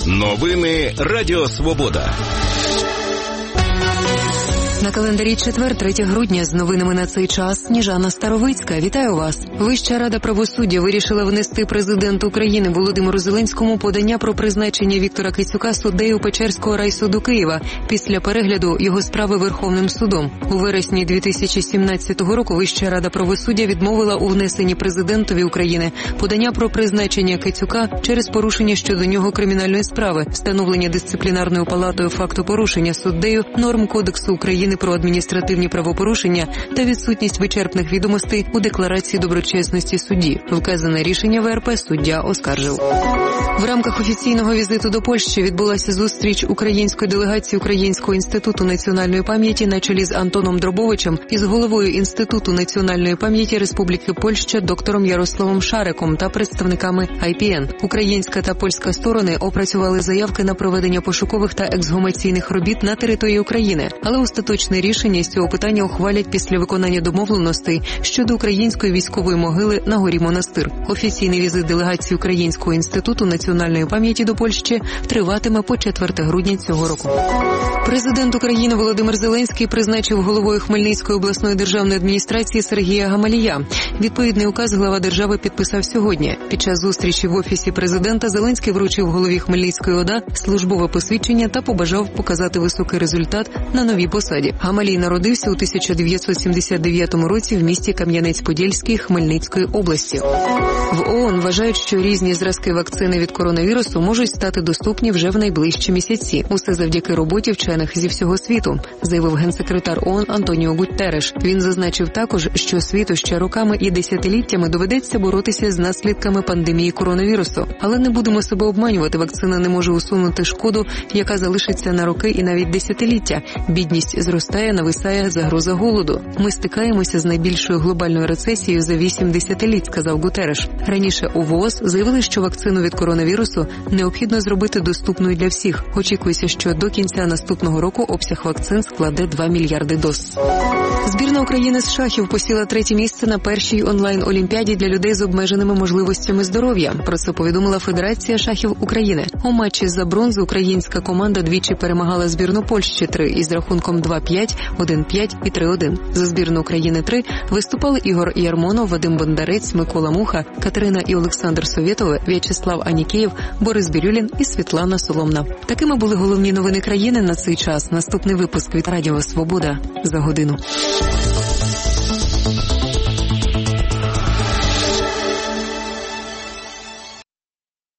Новини Радіо Свобода. На календарі четвер, 3 грудня, з новинами на цей час Сніжана Старовицька. Вітаю вас. Вища рада правосуддя вирішила внести президенту України Володимиру Зеленському подання про призначення Віктора Кицюка суддею Печерського райсуду Києва після перегляду його справи Верховним судом. У вересні 2017 року Вища рада правосуддя відмовила у внесенні президентові України подання про призначення Кицюка через порушення щодо нього кримінальної справи, встановлення дисциплінарною палатою факту порушення суддею норм Кодексу України про адміністративні правопорушення та відсутність вичерпних відомостей у декларації доброчесності судді. Вказане рішення ВРП суддя оскаржив. В рамках офіційного візиту до Польщі відбулася зустріч української делегації Українського інституту національної пам'яті на чолі з Антоном Дробовичем із головою Інституту національної пам'яті Республіки Польща доктором Ярославом Шариком та представниками IPN. Українська та польська сторони опрацювали заявки на проведення пошукових та ексгумаційних робіт на території України, але остаточне рішення з цього питання ухвалять після виконання домовленостей щодо української військової могили на горі Монастир. Офіційний візит делегації Українського інституту національної пам'яті до Польщі триватиме по 4 грудня цього року. Президент України Володимир Зеленський призначив головою Хмельницької обласної державної адміністрації Сергія Гамалія. Відповідний указ глава держави підписав сьогодні. Під час зустрічі в Офісі президента Зеленський вручив голові Хмельницької ОДА службове посвідчення та побажав показати високий результат на новій посаді. Гамалій народився у 1979 році в місті Кам'янець-Подільський Хмельницької області. В ООН вважають, що різні зразки вакцини від коронавірусу можуть стати доступні вже в найближчі місяці. Усе завдяки роботі вчених зі всього світу, заявив генсекретар ООН Антоніо Гуттереш. Він зазначив також, що світу ще роками і десятиліттями доведеться боротися з наслідками пандемії коронавірусу. Але не будемо себе обманювати, вакцина не може усунути шкоду, яка залишиться на роки і навіть десятиліття. Бідність зростає, нависає загроза голоду. Ми стикаємося з найбільшою глобальною рецесією за 8 десятиліть, сказав Гуттереш. Раніше у ВООЗ заявили, що вакцину від коронавірусу необхідно зробити доступною для всіх. Очікується, що до кінця наступного року обсяг вакцин складе 2 мільярди доз. Збірна України з шахів посіла 3-е місце на першій онлайн-олімпіаді для людей з обмеженими можливостями здоров'я. Про це повідомила Федерація шахів України. У матчі за бронзу українська команда двічі перемагала збірну Польщі 3 із рахунком 2-5, 1-5 і 3-1. За збірну України 3 виступали Ігор Ярмонов, Вадим Бондарець, Микола Муха, Катерина і Олександр Совєтови, В'ячеслав Анікеєв, Борис Бірюлін і Світлана Соломна. Такими були головні новини країни на цей час. Наступний випуск від Радіо Свобода за годину.